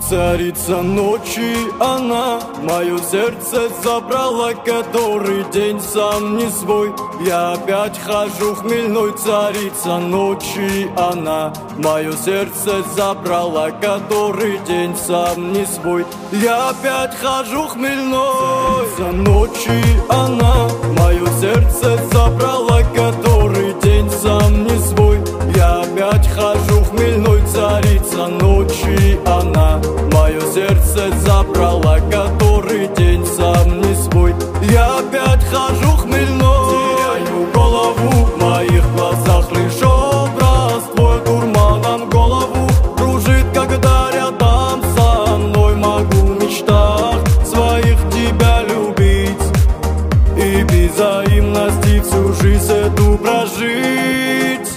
Царица ночи она, мое сердце забрала, который день сам не свой. Я опять хожу хмельной, царица ночи она, мое сердце забрала, который день сам не свой. Я опять хожу хмельной, царица ночи она, мое сердце забрала, который день сам не свой. Я опять хожу хмельной, царица ночи она, мое сердце забрала, который день сам не свой. Я опять хожу хмельной, теряю голову, в моих глазах лишь образ твой. Дурманом голову кружит, когда рядом со мной. Могу в мечтах своих тебя любить и без взаимности всю жизнь эту прожить.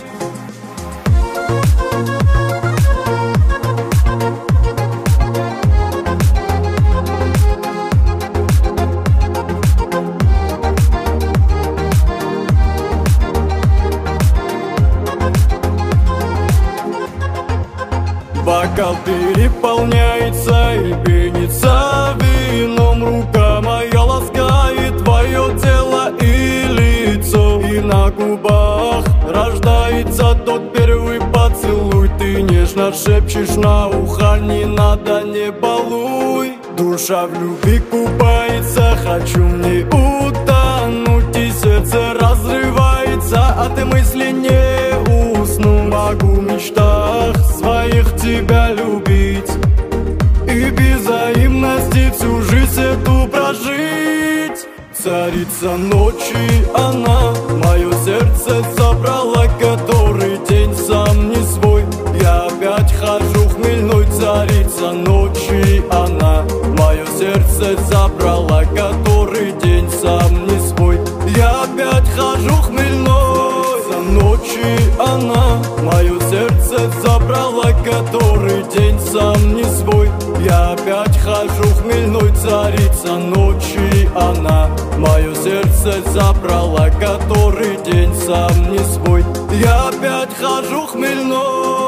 Бокал переполняется и пенится вином. Рука моя ласкает твое тело и лицо, и на губах рождается тот первый поцелуй. Ты нежно шепчешь на ухо: не надо, не балуй. Душа в любви купается, хочу мне утонуть, и сердце разрывается от мысли не усну. Могу в мечтах своих тебя любить и без взаимности всю жизнь эту прожить. Царица ночи она, мое сердце забрала, который день сам не свой. Я опять хожу хмельной, царица ночи она, мое сердце забрала, который день сам не свой. Я опять хожу хмельной, за ночи она, мое сердце забрала, который день сам не свой. Я опять хожу хмельной, царица ночи она, мое сердце забрала, который день сам не свой. Я опять хожу хмельной.